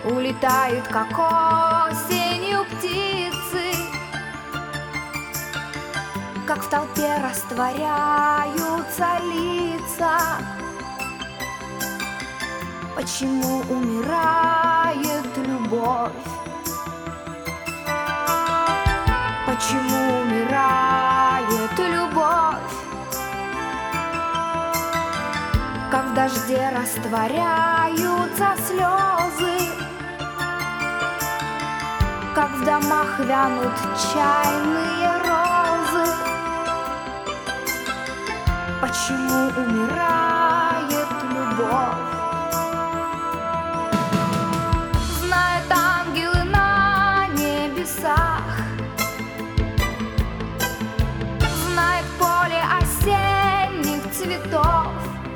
улетают, как осенью птицы, как в толпе растворяются лица. Почему умирает любовь? Почему умирает любовь? Как в дожде растворяются слезы, как в домах вянут чайные розы. Почему умирает любовь? Знают ангелы на небесах, знает поле осенних цветов.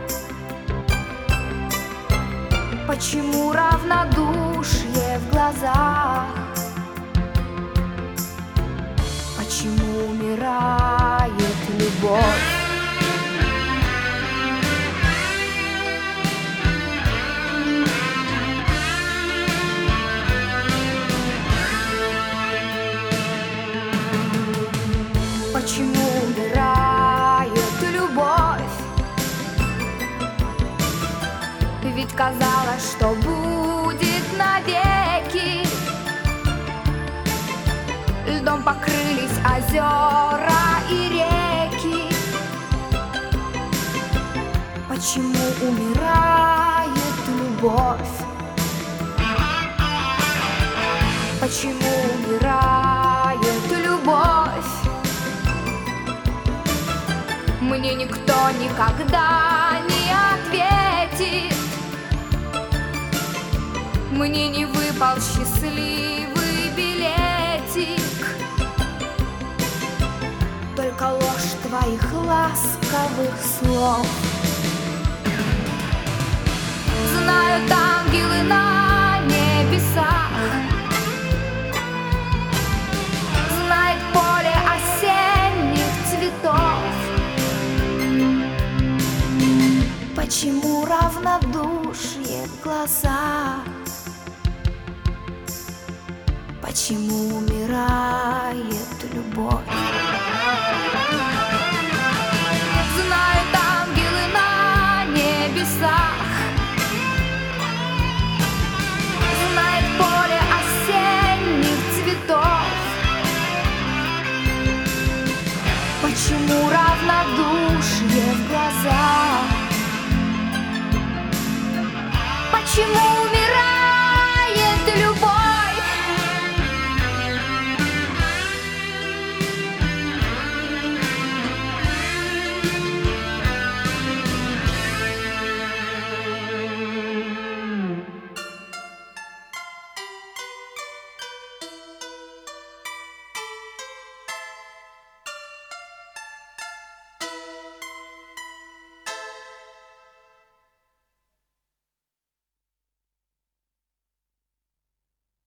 Почему равнодушие в глазах? Почему умирает любовь? Почему умирает любовь? Ведь казалось, что будет навеки. Льдом покрылись озера и реки. Почему умирает любовь? Почему умирает любовь? Мне никто никогда не ответит. Мне не выпал счастливый билетик. Только ложь твоих ласковых слов. Знают ангелы на небесах, знает поле осенних цветов. Почему равнодушие в глазах? Почему умирает любовь? Знают ангелы на небесах, знает поле осенних цветов. Почему равнодушие в глазах? Почему